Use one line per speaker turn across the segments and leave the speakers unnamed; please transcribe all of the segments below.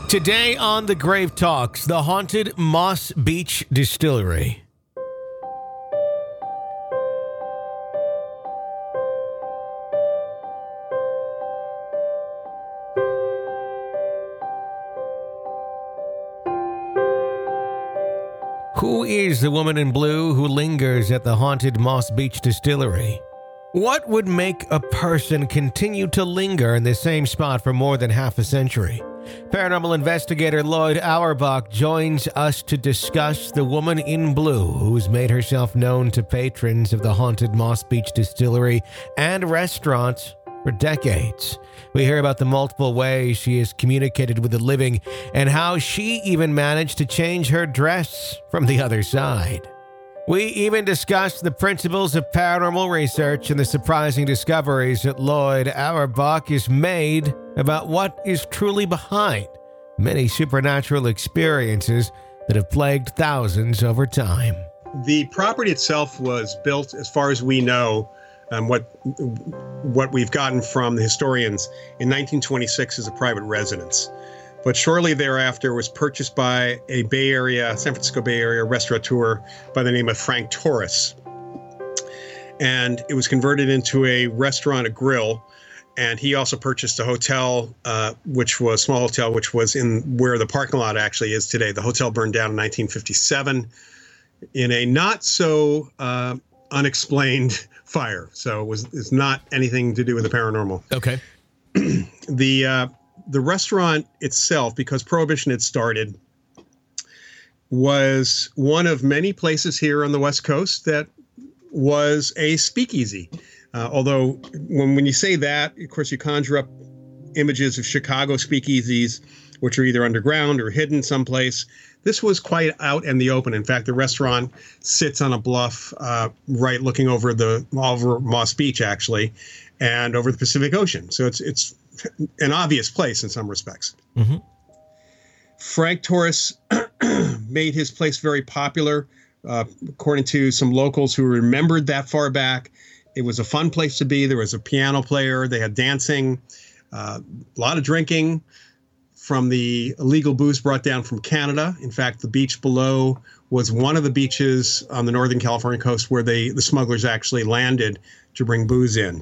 Today on The Grave Talks, the haunted Moss Beach Distillery. Who is the woman in blue who lingers at the haunted Moss Beach Distillery? What would make a person continue to linger in the same spot for more than half a century? Paranormal investigator Lloyd Auerbach joins us to discuss the woman in blue who's made herself known to patrons of the haunted Moss Beach Distillery and restaurants for decades. We hear about the multiple ways she has communicated with the living and how she even managed to change her dress from the other side. We even discuss the principles of paranormal research and the surprising discoveries that Lloyd Auerbach has made about what is truly behind many supernatural experiences that have plagued thousands over time.
The property itself was built, as far as we know, what we've gotten from the historians, in 1926 as a private residence. But shortly thereafter was purchased by a San Francisco Bay Area restaurateur by the name of Frank Torres. And it was converted into a restaurant, a grill. And he also purchased a hotel, which was a small hotel, which was in where the parking lot actually is today. The hotel burned down in 1957 in a not so unexplained fire. So it's not anything to do with the paranormal.
Okay.
The restaurant itself, because Prohibition had started, was one of many places here on the West Coast that was a speakeasy. Although when you say that, of course, you conjure up images of Chicago speakeasies, which are either underground or hidden someplace. This was quite out in the open. In fact, the restaurant sits on a bluff right looking over Moss Beach, actually, and over the Pacific Ocean. So it's an obvious place in some respects. Mm-hmm. Frank Torres made his place very popular, according to some locals who remembered that far back. It was a fun place to be. There was a piano player. They had dancing, a lot of drinking from the illegal booze brought down from Canada. In fact, the beach below was one of the beaches on the Northern California coast where the smugglers actually landed to bring booze in.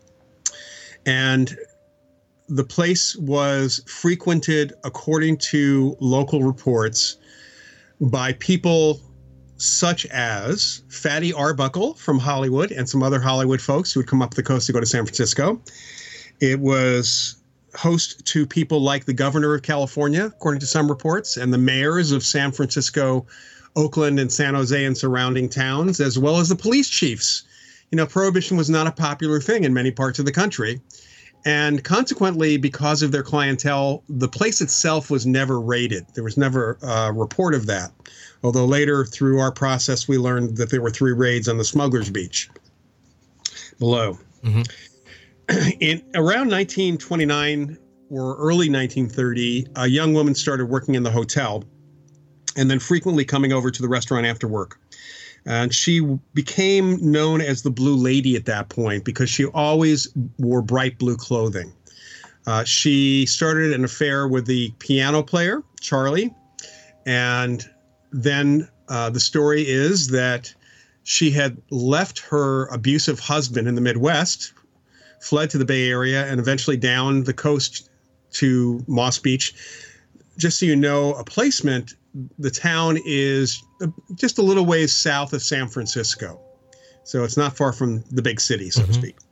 And the place was frequented, according to local reports, by people such as Fatty Arbuckle from Hollywood and some other Hollywood folks who would come up the coast to go to San Francisco. It was host to people like the governor of California, according to some reports, and the mayors of San Francisco, Oakland, and San Jose and surrounding towns, as well as the police chiefs. You know, Prohibition was not a popular thing in many parts of the country. And consequently, because of their clientele, the place itself was never raided. There was never a report of that. Although later, through our process, we learned that there were 3 raids on the Smuggler's Beach below. Mm-hmm. In around 1929 or early 1930, a young woman started working in the hotel and then frequently coming over to the restaurant after work. And she became known as the Blue Lady at that point because she always wore bright blue clothing. She started an affair with the piano player, Charlie. And then the story is that she had left her abusive husband in the Midwest, fled to the Bay Area, and eventually down the coast to Moss Beach. Just so you know, a placement, the town is just a little ways south of San Francisco. So it's not far from the big city, so to speak.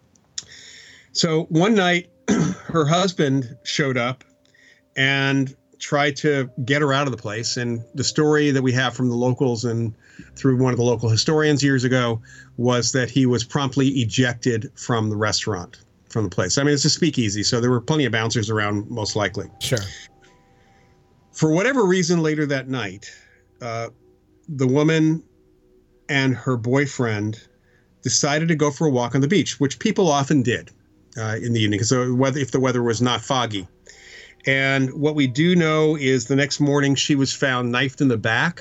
So one night, her husband showed up and tried to get her out of the place. And the story that we have from the locals and through one of the local historians years ago was that he was promptly ejected from the restaurant, from the place. I mean, it's a speakeasy, so there were plenty of bouncers around, most likely.
Sure.
For whatever reason, later that night, the woman and her boyfriend decided to go for a walk on the beach, which people often did in the evening, so if the weather was not foggy. And what we do know is the next morning she was found knifed in the back.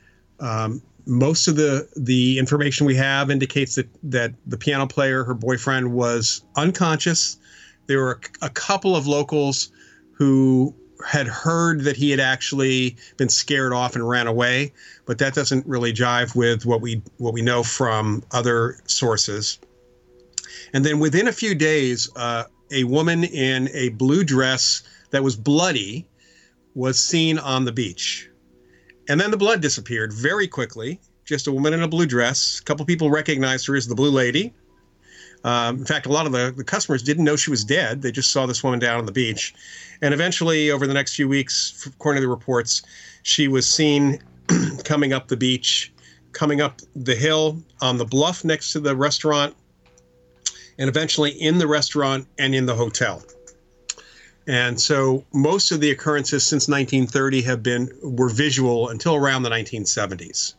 Most of the information we have indicates that the piano player, her boyfriend, was unconscious. There were a couple of locals who had heard that he had actually been scared off and ran away, but that doesn't really jive with what we know from other sources. And then within a few days, a woman in a blue dress that was bloody was seen on the beach. And then the blood disappeared very quickly. Just a woman in a blue dress. A couple people recognized her as the Blue Lady. In fact, a lot of the customers didn't know she was dead. They just saw this woman down on the beach. And eventually, over the next few weeks, according to the reports, she was seen coming up the beach, coming up the hill on the bluff next to the restaurant, and eventually in the restaurant and in the hotel. And so most of the occurrences since 1930 were visual until around the 1970s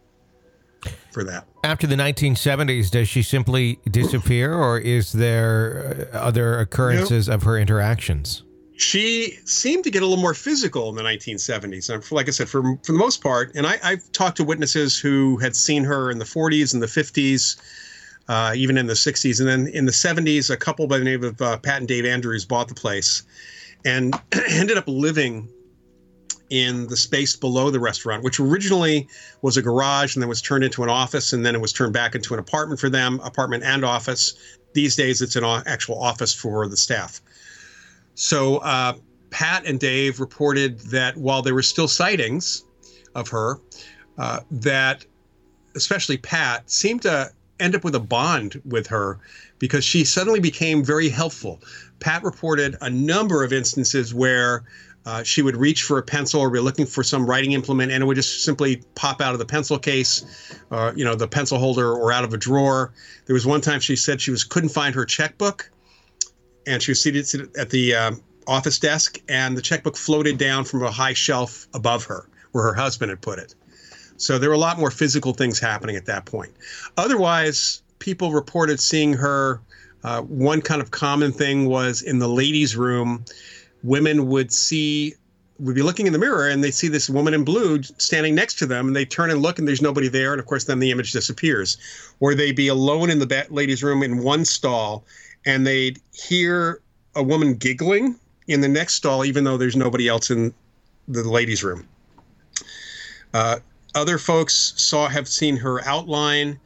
for that.
After the 1970s, does she simply disappear, or is there other occurrences of her interactions?
She seemed to get a little more physical in the 1970s. And like I said, for the most part, and I've talked to witnesses who had seen her in the 40s and the 50s, even in the 60s. And then in the 70s, a couple by the name of Pat and Dave Andrews bought the place and ended up living in the space below the restaurant, which originally was a garage and then was turned into an office, and then it was turned back into an apartment for them, apartment and office. These days, it's an actual office for the staff. So Pat and Dave reported that while there were still sightings of her, that especially Pat seemed to end up with a bond with her because she suddenly became very helpful. Pat reported a number of instances where she would reach for a pencil or be looking for some writing implement, and it would just simply pop out of the pencil case, the pencil holder, or out of a drawer. There was one time she said she couldn't find her checkbook, and she was seated at the office desk, and the checkbook floated down from a high shelf above her where her husband had put it. So there were a lot more physical things happening at that point. Otherwise, people reported seeing her. One kind of common thing was in the ladies' room, women would be looking in the mirror and they see this woman in blue standing next to them, and they turn and look and there's nobody there. And of course, then the image disappears. Or they'd be alone in the ladies' room in one stall and they'd hear a woman giggling in the next stall, even though there's nobody else in the ladies' room. Other folks have seen her outline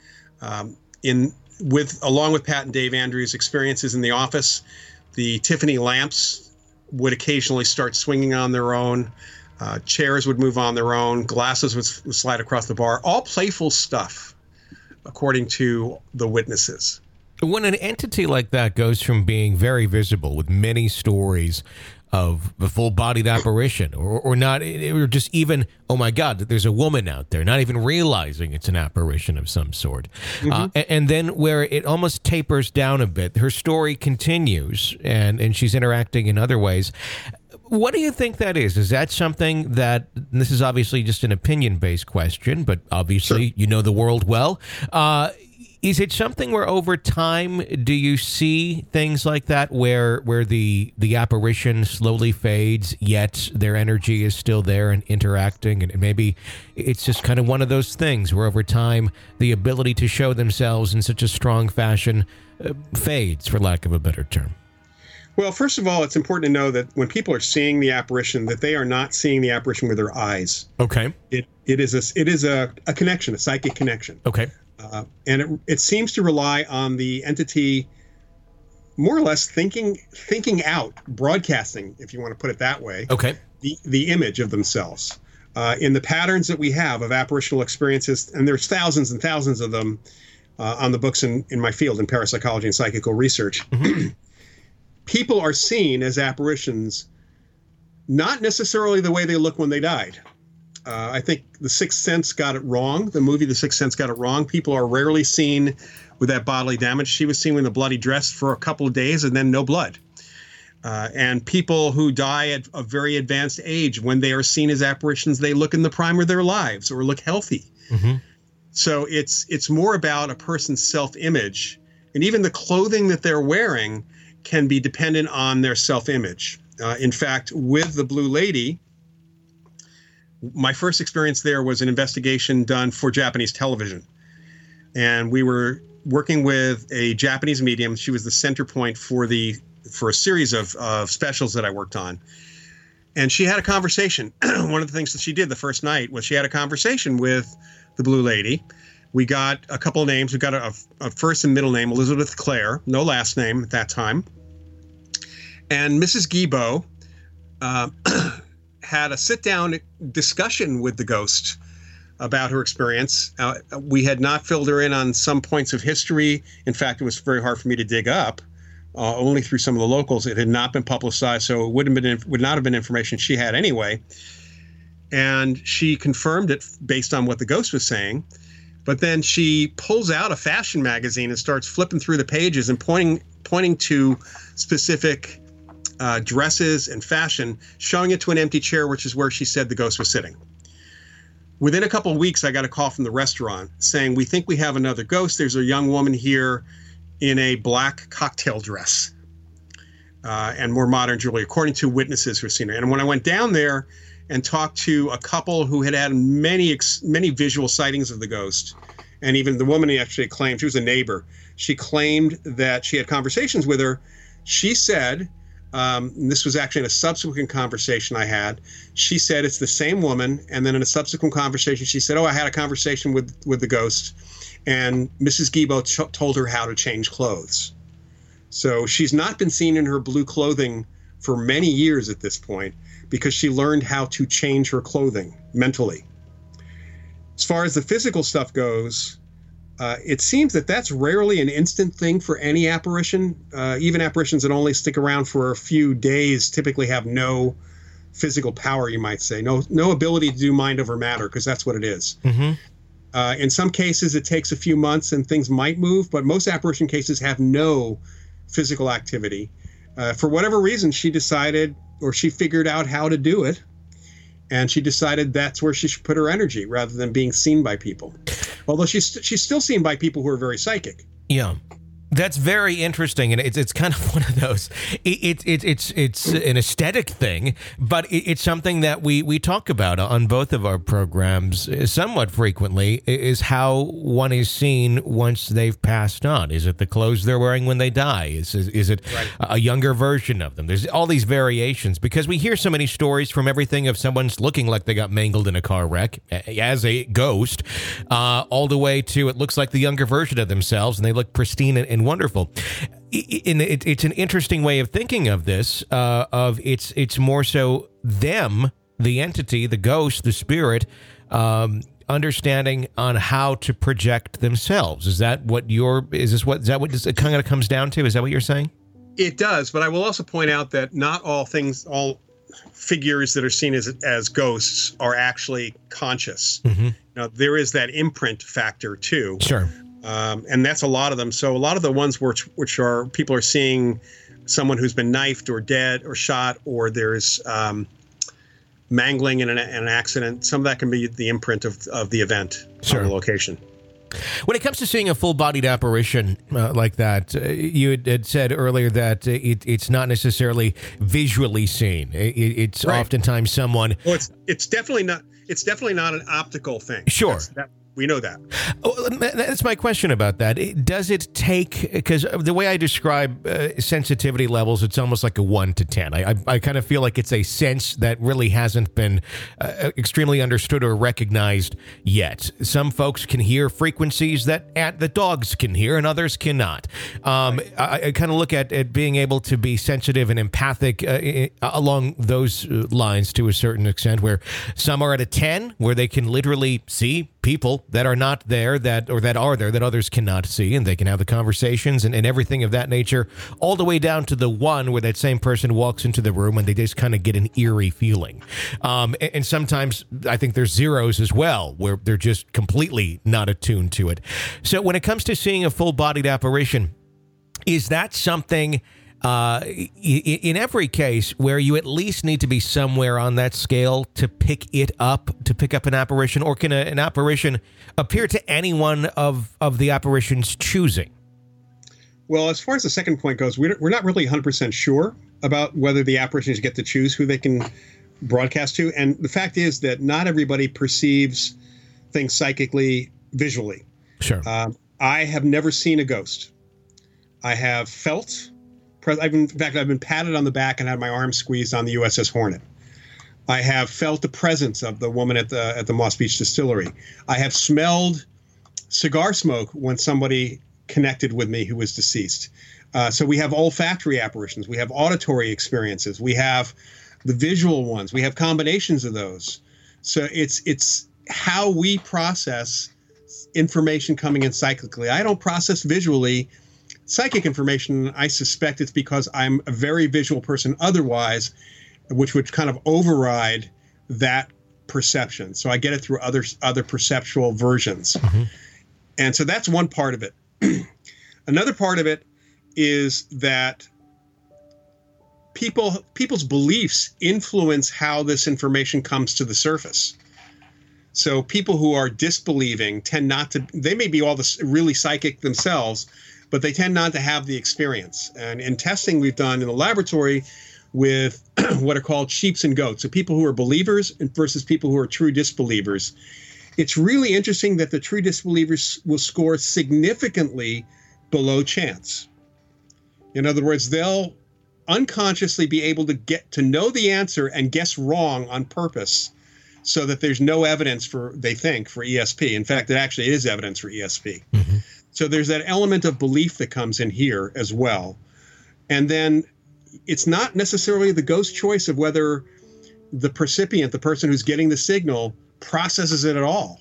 along with Pat and Dave Andrews' experiences in the office. The Tiffany lamps would occasionally start swinging on their own. Chairs would move on their own. Glasses would slide across the bar. All playful stuff, according to the witnesses.
When an entity like that goes from being very visible with many stories of the full-bodied apparition, or not, or just even, oh my God, there's a woman out there, not even realizing it's an apparition of some sort. Mm-hmm. And then where it almost tapers down a bit, her story continues, and she's interacting in other ways. What do you think that is? Is that something that, and this is obviously just an opinion-based question, but obviously
Sure.
You know the world well, is it something where over time do you see things like that where the apparition slowly fades, yet their energy is still there and interacting, and maybe it's just kind of one of those things where over time the ability to show themselves in such a strong fashion fades, for lack of a better term?
Well, first of all, it's important to know that when people are seeing the apparition, that they are not seeing the apparition with their eyes.
Okay.
It is a connection, a psychic connection.
Okay.
And it seems to rely on the entity more or less thinking out, broadcasting, if you want to put it that way,
okay,
the image of themselves. In the patterns that we have of apparitional experiences, and there's thousands and thousands of them on the books in my field, in parapsychology and psychical research, mm-hmm. People are seen as apparitions, not necessarily the way they look when they died. I think The Sixth Sense got it wrong. The movie The Sixth Sense got it wrong. People are rarely seen with that bodily damage. She was seen with a bloody dress for a couple of days and then no blood. And people who die at a very advanced age, when they are seen as apparitions, they look in the prime of their lives or look healthy. Mm-hmm. So it's more about a person's self-image. And even the clothing that they're wearing can be dependent on their self-image. In fact, with the Blue Lady, my first experience there was an investigation done for Japanese television. And we were working with a Japanese medium. She was the center point for a series of specials that I worked on. And she had a conversation. One of the things that she did the first night was she had a conversation with the Blue Lady. We got a couple of names. We got a first and middle name, Elizabeth Clare, no last name at that time. And Mrs. Guilbeault had a sit-down discussion with the ghost about her experience. We had not filled her in on some points of history. In fact, it was very hard for me to dig up. Only through some of the locals. It had not been publicized, so it would not have been information she had anyway. And she confirmed it based on what the ghost was saying. But then she pulls out a fashion magazine and starts flipping through the pages and pointing to specific dresses and fashion, showing it to an empty chair, which is where she said the ghost was sitting. Within a couple of weeks, I got a call from the restaurant saying, "We think we have another ghost. There's a young woman here in a black cocktail dress and more modern jewelry," according to witnesses who've seen her. And when I went down there and talked to a couple who had many visual sightings of the ghost, and even the woman actually claimed, she was a neighbor, she claimed that she had conversations with her. She said, and this was actually in a subsequent conversation I had, she said it's the same woman. And then in a subsequent conversation, she said, "Oh, I had a conversation with the ghost. And Mrs. Guilbeault told her how to change clothes." So she's not been seen in her blue clothing for many years at this point because she learned how to change her clothing mentally. As far as the physical stuff goes, it seems that that's rarely an instant thing for any apparition. Even apparitions that only stick around for a few days typically have no physical power, you might say. No ability to do mind over matter, because that's what it is. Mm-hmm. In some cases, it takes a few months and things might move, but most apparition cases have no physical activity. For whatever reason, she decided, or she figured out how to do it, and she decided that's where she should put her energy rather than being seen by people. Although she's still seen by people who are very psychic.
Yeah. That's very interesting, and it's kind of one of those. It's an aesthetic thing, but it's something that we talk about on both of our programs somewhat frequently. Is how one is seen once they've passed on. Is it the clothes they're wearing when they die? Is it right, a younger version of them? There's all these variations because we hear so many stories from everything of someone's looking like they got mangled in a car wreck as a ghost, all the way to it looks like the younger version of themselves, and they look pristine and wonderful. It's an interesting way of thinking of this. It's more so them, the entity, the ghost, the spirit, understanding on how to project themselves. Is that what it kind of comes down to? Is that what you're saying?
It does, but I will also point out that not all figures that are seen as ghosts are actually conscious. Mm-hmm. Now, there is that imprint factor too.
Sure.
And that's a lot of them. So a lot of the ones which are people are seeing someone who's been knifed or dead or shot, or there's mangling in an accident. Some of that can be the imprint of the event, sure, on the location.
When it comes to seeing a full-bodied apparition like that, you had said earlier that it's not necessarily visually seen. It's right, oftentimes someone.
Well, it's definitely not. It's definitely not an optical thing.
Sure.
We know that.
Oh, that's my question about that. Does it take, because the way I describe sensitivity levels, it's almost like a 1 to 10. I kind of feel like it's a sense that really hasn't been extremely understood or recognized yet. Some folks can hear frequencies that the dogs can hear and others cannot. I kind of look at being able to be sensitive and empathic along those lines to a certain extent, where some are at a 10, where they can literally see people that are not there, that are there that others cannot see, and they can have the conversations and everything of that nature, all the way down to the 1 where that same person walks into the room and they just kind of get an eerie feeling. And sometimes I think there's 0s as well, where they're just completely not attuned to it. So when it comes to seeing a full-bodied apparition, is that something in every case where you at least need to be somewhere on that scale to pick up an apparition, or can an apparition appear to anyone of the apparition's choosing?
Well, as far as the second point goes, we're not really 100% sure about whether the apparitions get to choose who they can broadcast to. And the fact is that not everybody perceives things psychically, visually.
Sure.
I have never seen a ghost. I have felt. I've been patted on the back and had my arm squeezed on the USS Hornet. I have felt the presence of the woman at the Moss Beach Distillery. I have smelled cigar smoke when somebody connected with me who was deceased. So we have olfactory apparitions. We have auditory experiences. We have the visual ones. We have combinations of those. So it's how we process information coming in psychically. I don't process visually psychic information. I suspect it's because I'm a very visual person otherwise, which would kind of override that perception. So I get it through other perceptual versions. Mm-hmm. And so that's one part of it. Another part of it is that people's beliefs influence how this information comes to the surface. So people who are disbelieving tend not to, they may be all this really psychic themselves, but they tend not to have the experience. And in testing we've done in the laboratory with what are called sheeps and goats, so people who are believers versus people who are true disbelievers, it's really interesting that the true disbelievers will score significantly below chance. In other words, they'll unconsciously be able to get to know the answer and guess wrong on purpose so that there's no evidence they think, for ESP. In fact, it actually is evidence for ESP. Mm-hmm. So there's that element of belief that comes in here as well. And then it's not necessarily the ghost choice of whether the percipient, the person who's getting the signal, processes it at all.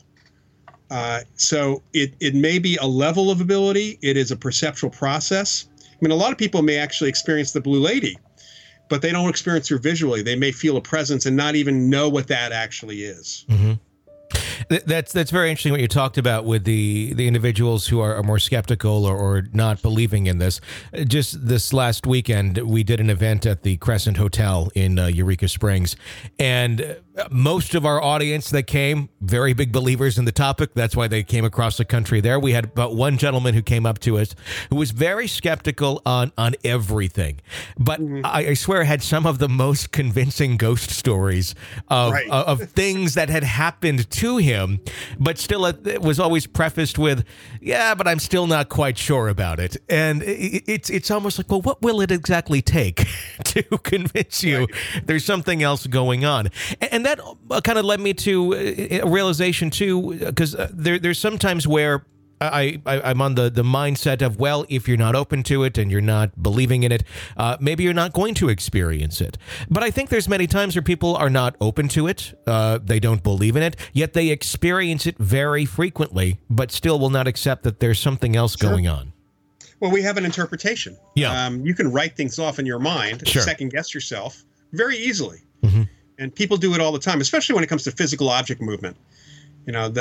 So it may be a level of ability. It is a perceptual process. I mean, a lot of people may actually experience the blue lady, but they don't experience her visually. They may feel a presence and not even know what that actually is.
Mm-hmm. That's very interesting what you talked about with the individuals who are more skeptical or not believing in this. Just this last weekend, we did an event at the Crescent Hotel in Eureka Springs, and most of our audience that came, very big believers in the topic. That's why they came across the country there. We had about one gentleman who came up to us who was very skeptical on everything, but mm-hmm. I swear had some of the most convincing ghost stories of things that had happened to him, but still it was always prefaced with, yeah, but I'm still not quite sure about it. And it's almost like, well, what will it exactly take to convince you there's something else going on? And that kind of led me to a realization, too, because there's sometimes where I'm on the mindset of, well, if you're not open to it and you're not believing in it, maybe you're not going to experience it. But I think there's many times where people are not open to it. They don't believe in it, yet they experience it very frequently, but still will not accept that there's something else going on.
Well, we have an interpretation. Yeah. You can write things off in your mind, second guess yourself very easily. Mm-hmm. And people do it all the time, especially when it comes to physical object movement. You know,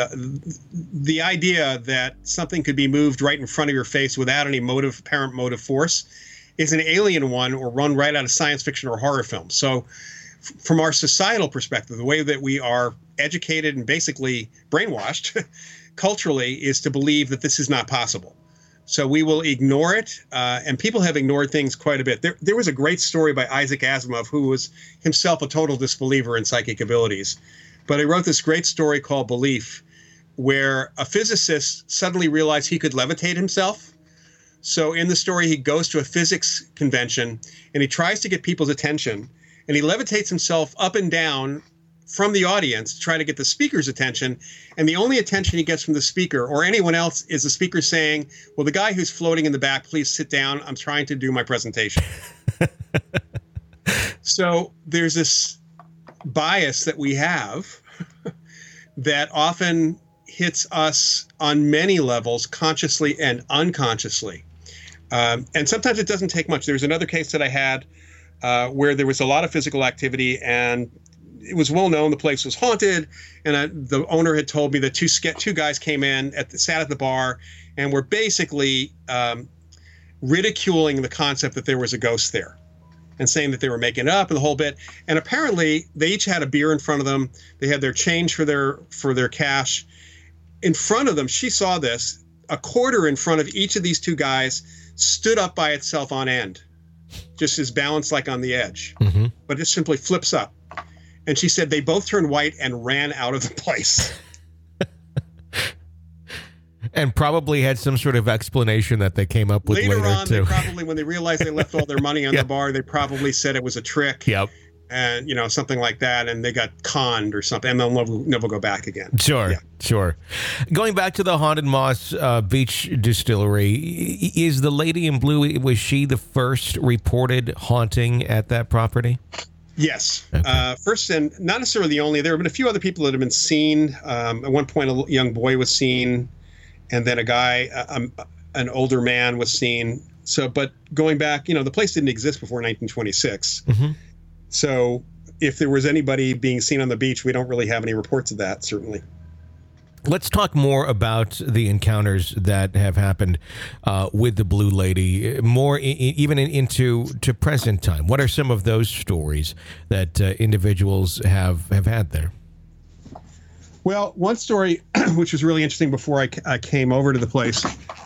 the idea that something could be moved right in front of your face without any apparent motive force is an alien one or run right out of science fiction or horror films. So from our societal perspective, the way that we are educated and basically brainwashed culturally is to believe that this is not possible. So we will ignore it, and people have ignored things quite a bit. There was a great story by Isaac Asimov, who was himself a total disbeliever in psychic abilities. But he wrote this great story called Belief, where a physicist suddenly realized he could levitate himself. So in the story, he goes to a physics convention, and he tries to get people's attention, and he levitates himself up and down from the audience to try to get the speaker's attention. And the only attention he gets from the speaker or anyone else is the speaker saying, well, the guy who's floating in the back, please sit down. I'm trying to do my presentation. So there's this bias that we have that often hits us on many levels, consciously and unconsciously. And sometimes it doesn't take much. There's another case that I had where there was a lot of physical activity, and it was well known the place was haunted, and the owner had told me that two guys came in, sat at the bar, and were basically ridiculing the concept that there was a ghost there, and saying that they were making it up and the whole bit. And apparently, they each had a beer in front of them. They had their change for their cash in front of them. She saw this. A quarter in front of each of these two guys stood up by itself on end, just as balanced like on the edge, mm-hmm. but it simply flips up. And she said they both turned white and ran out of the place.
And probably had some sort of explanation that they came up with later
on,
too.
They probably, when they realized they left all their money on the bar, they probably said it was a trick.
Yep.
and something like that, and they got conned or something, and they'll never go back again.
Sure,
Yeah.
sure. Going back to the Haunted Moss Beach Distillery, is the Lady in Blue, was she the first reported haunting at that property?
Yes.
Okay.
First, and not necessarily the only. There have been a few other people that have been seen. At one point, a young boy was seen, and then a guy, an older man, was seen. So, but going back, the place didn't exist before 1926.
Mm-hmm.
So if there was anybody being seen on the beach, we don't really have any reports of that, certainly.
Let's talk more about the encounters that have happened with the Blue Lady, more even into present time. What are some of those stories that individuals have had there?
Well, one story, which was really interesting before I came over to the place,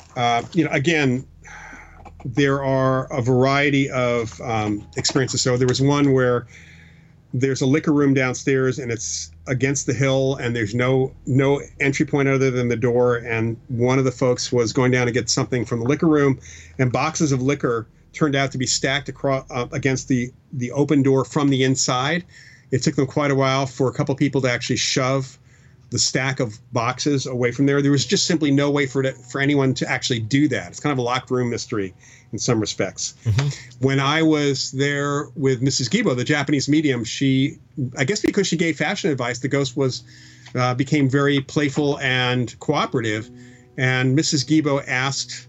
again, there are a variety of experiences. So there was one where there's a liquor room downstairs, and it's against the hill, and there's no entry point other than the door. And one of the folks was going down to get something from the liquor room, and boxes of liquor turned out to be stacked across against the open door from the inside. It took them quite a while for a couple people to actually shove the stack of boxes away from there. There was just simply no way for anyone to actually do that. It's kind of a locked room mystery in some respects. Mm-hmm. When I was there with Mrs. Gibo, the Japanese medium, I guess because she gave fashion advice, the ghost became very playful and cooperative. And Mrs. Gibo asked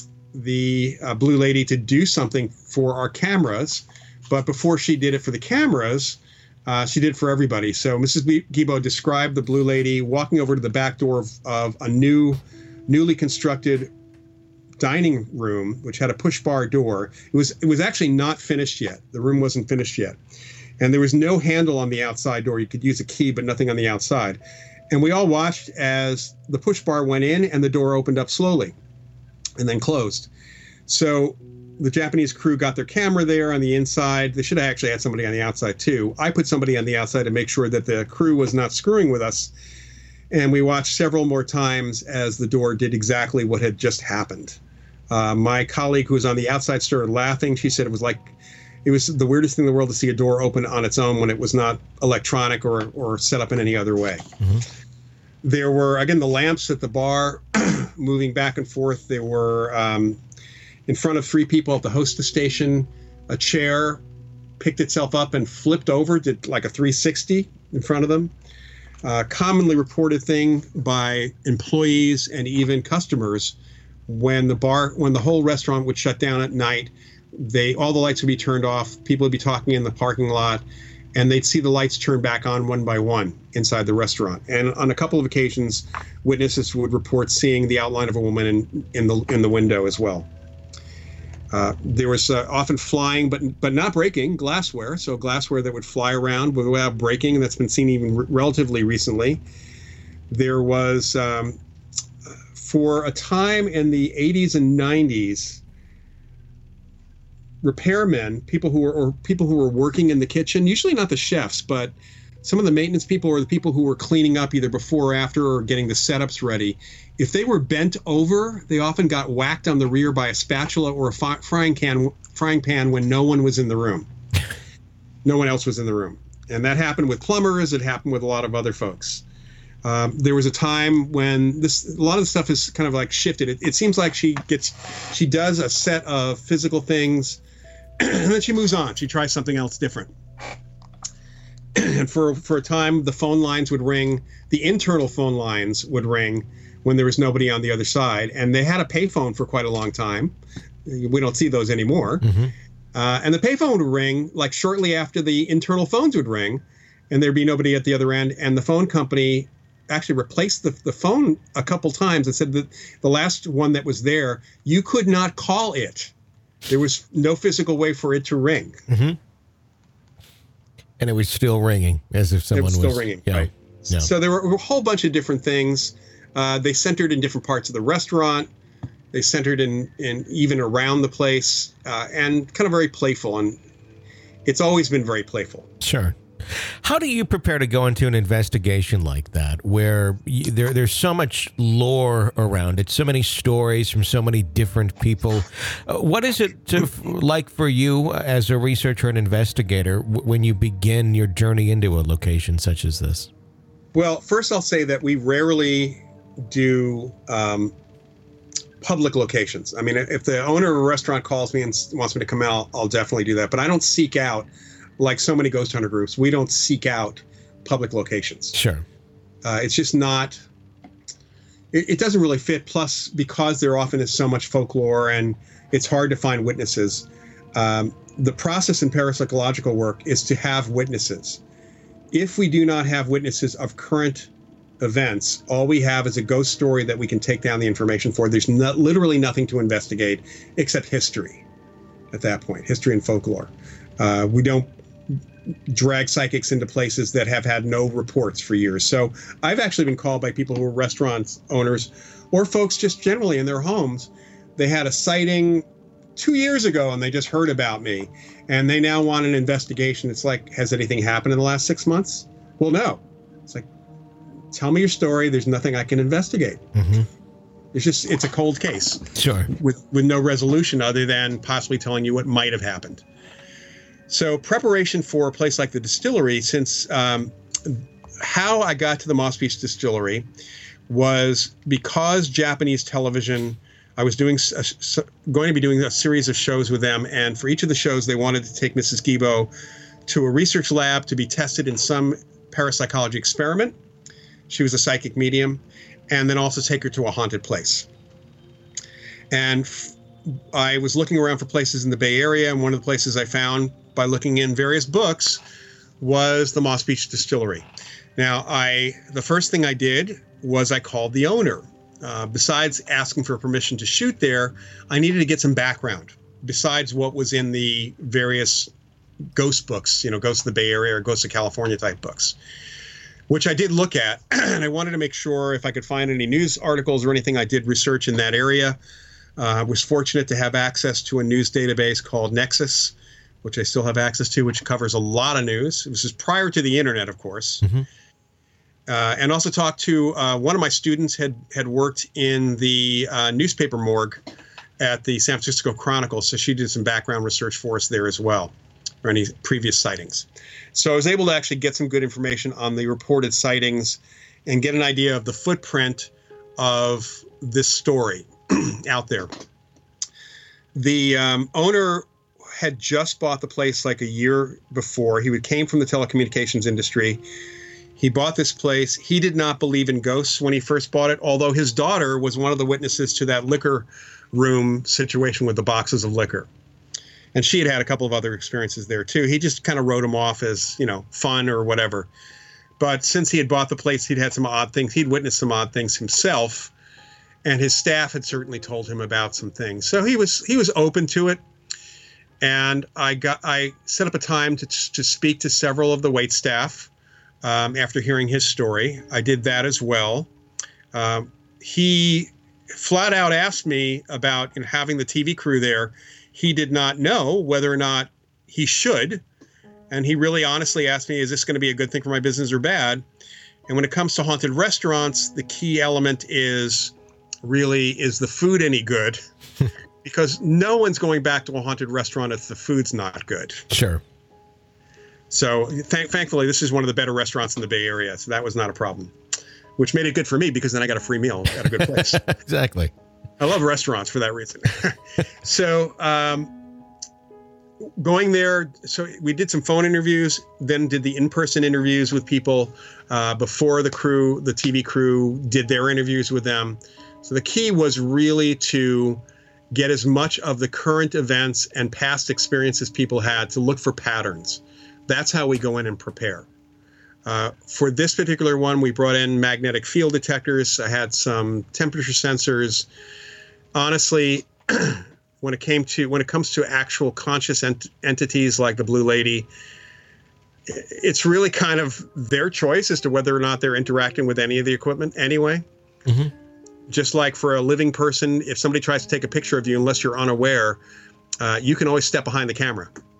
the Blue Lady to do something for our cameras. But before she did it for the cameras, she did for everybody. So Mrs. Gibo described the Blue Lady walking over to the back door of a newly constructed dining room, which had a push bar door. It was actually not finished yet. The room wasn't finished yet. And there was no handle on the outside door. You could use a key, but nothing on the outside. And we all watched as the push bar went in and the door opened up slowly and then closed. So the Japanese crew got their camera there on the inside. They should have actually had somebody on the outside too. I put somebody on the outside to make sure that the crew was not screwing with us. And we watched several more times as the door did exactly what had just happened. My colleague who was on the outside started laughing. She said it was the weirdest thing in the world to see a door open on its own when it was not electronic or set up in any other way. Mm-hmm. There were, again, the lamps at the bar moving back and forth. There were, in front of three people at the hostess station, a chair picked itself up and flipped over, did like a 360 in front of them. Commonly reported thing by employees and even customers when the whole restaurant would shut down at night, all the lights would be turned off. People would be talking in the parking lot, and they'd see the lights turn back on one by one inside the restaurant. And on a couple of occasions, witnesses would report seeing the outline of a woman in the window as well. There was often flying, but not breaking, glassware. So glassware that would fly around without breaking, and that's been seen even relatively recently. There was, for a time in the 80s and 90s, repairmen, people who were working in the kitchen, usually not the chefs, but some of the maintenance people or the people who were cleaning up either before or after or getting the setups ready, if they were bent over, they often got whacked on the rear by a spatula or a frying pan when no one was in the room. No one else was in the room. And that happened with plumbers. It happened with a lot of other folks. There was a time when a lot of the stuff is kind of like shifted. It seems like she does a set of physical things and then she moves on. She tries something else different. And for a time, the phone lines would ring. The internal phone lines would ring when there was nobody on the other side. And they had a payphone for quite a long time. We don't see those anymore. Mm-hmm. And the payphone would ring like shortly after the internal phones would ring, and there'd be nobody at the other end. And the phone company actually replaced the phone a couple times and said that the last one that was there, you could not call it. There was no physical way for it to ring. Mm-hmm.
And it was still ringing as if someone was
still ringing.
Yeah,
right.
Yeah.
So there were a whole bunch of different things. They centered in different parts of the restaurant. They centered in even around the place, and kind of very playful. And it's always been very playful.
Sure. How do you prepare to go into an investigation like that, where there's so much lore around it, so many stories from so many different people? What is it like for you as a researcher and investigator when you begin your journey into a location such as this?
Well, first I'll say that we rarely do public locations. I mean, if the owner of a restaurant calls me and wants me to come out, I'll definitely do that. But I don't seek out, like so many ghost hunter groups, we don't seek out public locations.
Sure.
It's just not, it doesn't really fit. Plus, because there often is so much folklore and it's hard to find witnesses, the process in parapsychological work is to have witnesses. If we do not have witnesses of current events, all we have is a ghost story that we can take down the information for. There's literally nothing to investigate except history at that point, history and folklore. We don't drag psychics into places that have had no reports for years. So I've actually been called by people who are restaurant owners or folks just generally in their homes. They had a sighting 2 years ago and they just heard about me and they now want an investigation. It's like, has anything happened in the last 6 months? Well, no. It's like, tell me your story. There's nothing I can investigate. Mm-hmm. It's a cold case.
Sure.
With no resolution other than possibly telling you what might have happened. So preparation for a place like the distillery, since how I got to the Moss Beach Distillery was because Japanese television, I was going to be doing a series of shows with them. And for each of the shows, they wanted to take Mrs. Guibo to a research lab to be tested in some parapsychology experiment. She was a psychic medium, and then also take her to a haunted place. And I was looking around for places in the Bay Area, and one of the places I found by looking in various books was the Moss Beach Distillery. Now, the first thing I did was I called the owner. Besides asking for permission to shoot there, I needed to get some background besides what was in the various ghost books, Ghosts of the Bay Area or Ghosts of California type books, which I did look at. And I wanted to make sure if I could find any news articles or anything. I did research in that area. I was fortunate to have access to a news database called Nexus, which I still have access to, which covers a lot of news. It was just prior to the internet, of course. Mm-hmm. And also talked to one of my students had worked in the newspaper morgue at the San Francisco Chronicle. So she did some background research for us there as well, or any previous sightings. So I was able to actually get some good information on the reported sightings and get an idea of the footprint of this story out there. The owner had just bought the place like a year before. He came from the telecommunications industry. He bought this place. He did not believe in ghosts when he first bought it, although his daughter was one of the witnesses to that liquor room situation with the boxes of liquor. And she had had a couple of other experiences there, too. He just kind of wrote them off as, fun or whatever. But since he had bought the place, he'd had some odd things. He'd witnessed some odd things himself. And his staff had certainly told him about some things. So he was open to it. And I set up a time to speak to several of the wait staff after hearing his story. I did that as well. He flat out asked me about having the TV crew there. He did not know whether or not he should. And he really honestly asked me, is this going to be a good thing for my business or bad? And when it comes to haunted restaurants, the key element is the food any good? Because no one's going back to a haunted restaurant if the food's not good.
Sure.
So thankfully, this is one of the better restaurants in the Bay Area. So that was not a problem, which made it good for me because then I got a free meal at a good place.
Exactly.
I love restaurants for that reason. So going there, so we did some phone interviews, then did the in-person interviews with people before the TV crew did their interviews with them. So the key was really to get as much of the current events and past experiences people had to look for patterns. That's how we go in and prepare. For this particular one, we brought in magnetic field detectors. I had some temperature sensors. Honestly, when it comes to actual conscious entities like the Blue Lady, it's really kind of their choice as to whether or not they're interacting with any of the equipment anyway. Mm-hmm. Just like for a living person, if somebody tries to take a picture of you, unless you're unaware, you can always step behind the camera.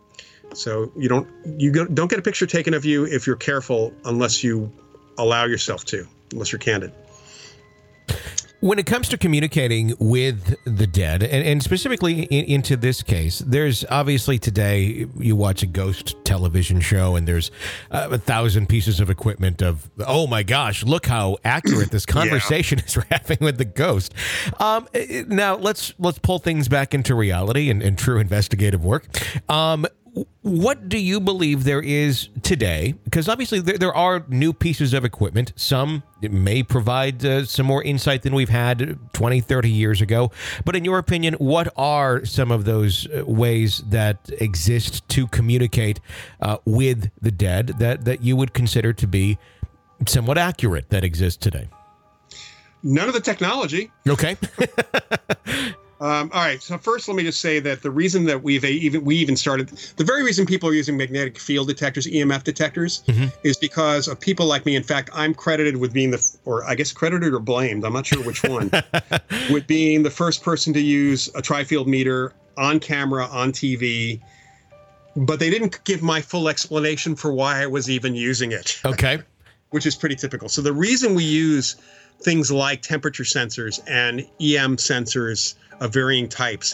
So don't get a picture taken of you if you're careful, unless you allow yourself to, unless you're candid.
When it comes to communicating with the dead, and specifically into this case, there's obviously today, you watch a ghost television show and there's 1,000 pieces of equipment of, oh my gosh, look how accurate this conversation is we're having with the ghost. Now, let's pull things back into reality and true investigative work. What do you believe there is today? Because obviously there are new pieces of equipment. Some may provide some more insight than we've had 20, 30 years ago. But in your opinion, what are some of those ways that exist to communicate with the dead that you would consider to be somewhat accurate that exists today?
None of the technology.
Okay.
All right. So first, let me just say that the reason that we even started, the very reason people are using magnetic field detectors, EMF detectors, is because of people like me. In fact, I'm credited with being credited or blamed, I'm not sure which one, with being the first person to use a tri-field meter on camera, on TV. But they didn't give my full explanation for why I was even using it.
Okay.
Which is pretty typical. So the reason we use things like temperature sensors and EM sensors of varying types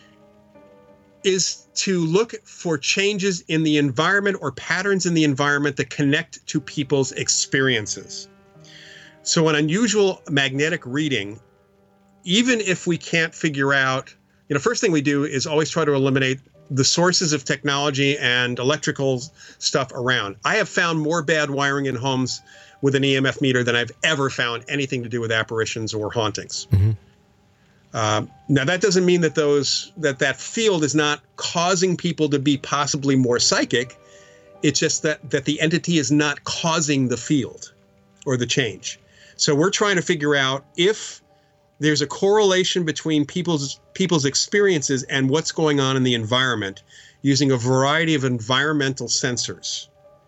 is to look for changes in the environment or patterns in the environment that connect to people's experiences. So an unusual magnetic reading, even if we can't figure out, first thing we do is always try to eliminate the sources of technology and electrical stuff around. I have found more bad wiring in homes with an EMF meter than I've ever found anything to do with apparitions or hauntings. Mm-hmm. Now, that doesn't mean that that field is not causing people to be possibly more psychic. It's just that the entity is not causing the field or the change. So we're trying to figure out if there's a correlation between people's experiences and what's going on in the environment using a variety of environmental sensors.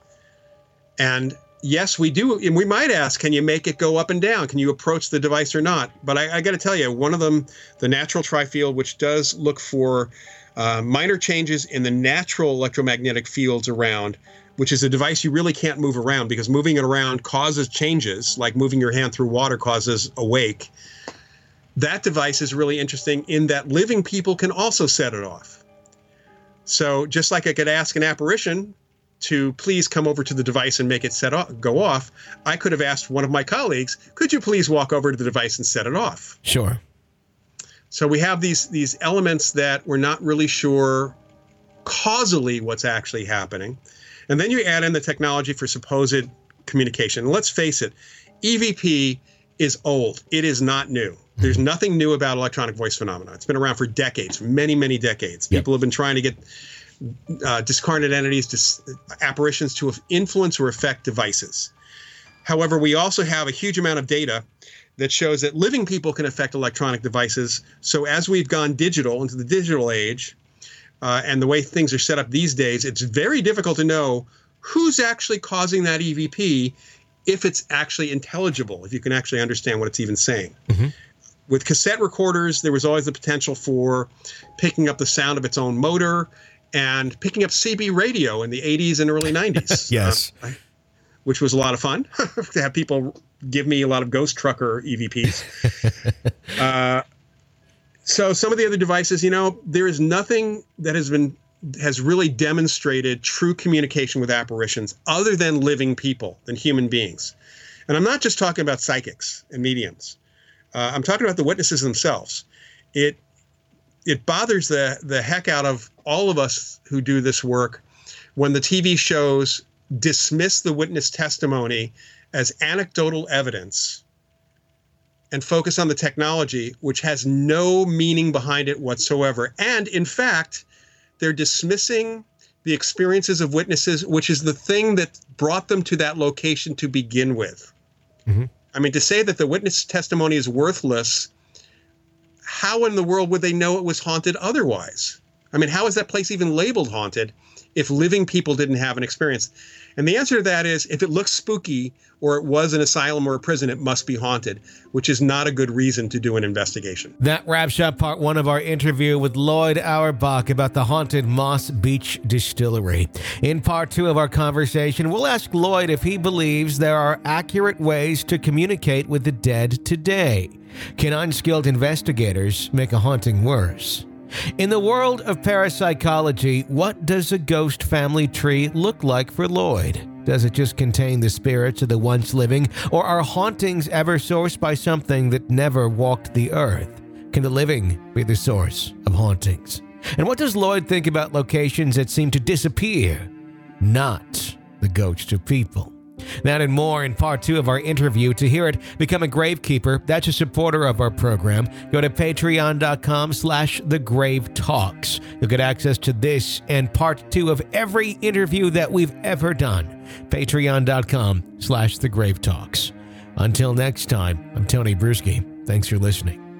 And yes, we do. And we might ask, can you make it go up and down? Can you approach the device or not? But I got to tell you, one of them, the natural tri-field, which does look for minor changes in the natural electromagnetic fields around, which is a device you really can't move around because moving it around causes changes, like moving your hand through water causes a wake. That device is really interesting in that living people can also set it off. So just like I could ask an apparition to please come over to the device and make it go off, I could have asked one of my colleagues, could you please walk over to the device and set it off?
Sure.
So we have these elements that we're not really sure causally what's actually happening. And then you add in the technology for supposed communication. And let's face it, EVP is old. It is not new. There's nothing new about electronic voice phenomena. It's been around for decades, many, many decades. People have been trying to get discarnate entities, apparitions to influence or affect devices. However, we also have a huge amount of data that shows that living people can affect electronic devices. So as we've gone digital into the digital age, and the way things are set up these days, it's very difficult to know who's actually causing that EVP, if it's actually intelligible, if you can actually understand what it's even saying. Mm-hmm. With cassette recorders, there was always the potential for picking up the sound of its own motor and picking up CB radio in the 80s and early 90s.
Yes.
Which was a lot of fun to have people give me a lot of ghost trucker EVPs. So some of the other devices, there is nothing that has really demonstrated true communication with apparitions other than living people, than human beings. And I'm not just talking about psychics and mediums. I'm talking about the witnesses themselves. It bothers the heck out of all of us who do this work when the TV shows dismiss the witness testimony as anecdotal evidence and focus on the technology, which has no meaning behind it whatsoever. And in fact, they're dismissing the experiences of witnesses, which is the thing that brought them to that location to begin with. Mm-hmm. I mean, to say that the witness testimony is worthless, how in the world would they know it was haunted otherwise? I mean, how is that place even labeled haunted if living people didn't have an experience? And the answer to that is, if it looks spooky or it was an asylum or a prison, it must be haunted, which is not a good reason to do an investigation.
That wraps up part one of our interview with Lloyd Auerbach about the haunted Moss Beach Distillery. In part two of our conversation, we'll ask Lloyd if he believes there are accurate ways to communicate with the dead today. Can unskilled investigators make a haunting worse? In the world of parapsychology, what does a ghost family tree look like for Lloyd? Does it just contain the spirits of the once living, or are hauntings ever sourced by something that never walked the earth? Can the living be the source of hauntings? And what does Lloyd think about locations that seem to disappear? Not the ghosts of people. That and more in part two of our interview. To hear it, become a Gravekeeper. That's a supporter of our program. Go to patreon.com/thegravetalks. You'll get access to this and part two of every interview that we've ever done. Patreon.com/thegravetalks. Until next time, I'm Tony Bruschi. Thanks for listening.